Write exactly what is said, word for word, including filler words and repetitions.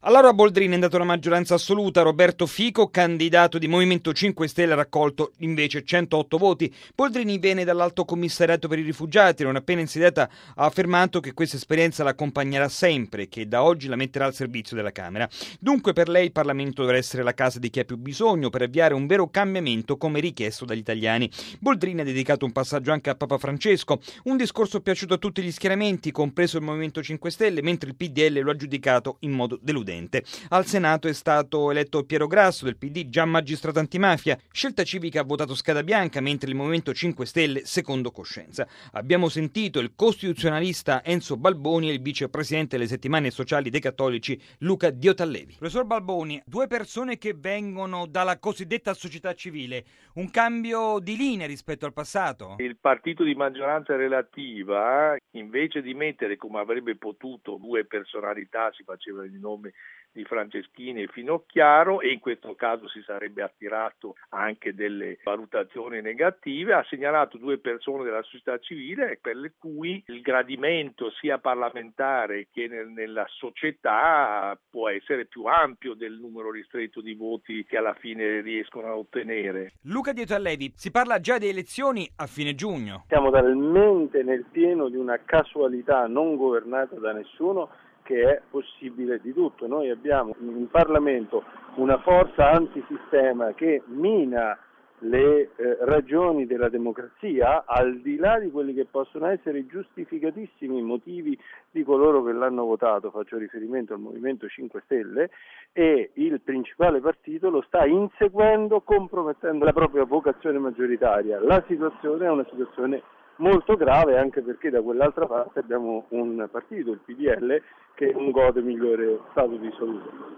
A Laura Boldrini è andata una maggioranza assoluta. Roberto Fico, candidato di Movimento cinque Stelle, ha raccolto invece centootto voti. Boldrini viene dall'Alto Commissariato per i Rifugiati. Non appena insediata ha affermato che questa esperienza l'accompagnerà sempre e che da oggi la metterà al servizio della Camera. Dunque per lei il Parlamento dovrà essere la casa di chi ha più bisogno per avviare un vero cambiamento come richiesto dagli italiani. Boldrini ha dedicato un passaggio anche a Papa Francesco, un discorso piaciuto a tutti gli schieramenti, compreso il Movimento cinque Stelle, mentre il P D L lo ha giudicato in modo deludente. Al Senato è stato eletto Piero Grasso del P D, già magistrato antimafia. Scelta Civica ha votato scheda bianca, mentre il Movimento cinque Stelle secondo coscienza. Abbiamo sentito il costituzionalista Enzo Balboni e il vicepresidente delle settimane sociali dei cattolici Luca Diotallevi. Professor Balboni, due persone che vengono dalla cosiddetta società civile, un cambio di linea rispetto al passato? Il partito di maggioranza relativa, invece di mettere come avrebbe potuto due personalità, si faceva il nome di Franceschini e Finocchiaro, e in questo caso si sarebbe attirato anche delle valutazioni negative, ha segnalato due persone della società civile per le cui il gradimento sia parlamentare che nel, nella società può essere più ampio del numero ristretto di voti che alla fine riescono a ottenere. Luca Diotallevi, si parla già di elezioni a fine giugno. Siamo talmente nel pieno di una casualità non governata da nessuno che è possibile di tutto. Noi abbiamo in Parlamento una forza antisistema che mina le eh, ragioni della democrazia, al di là di quelli che possono essere i giustificatissimi motivi di coloro che l'hanno votato, faccio riferimento al Movimento cinque Stelle, e il principale partito lo sta inseguendo, compromettendo la propria vocazione maggioritaria. La situazione è una situazione molto grave, anche perché da quell'altra parte abbiamo un partito, il P D L, che non gode migliore stato di salute.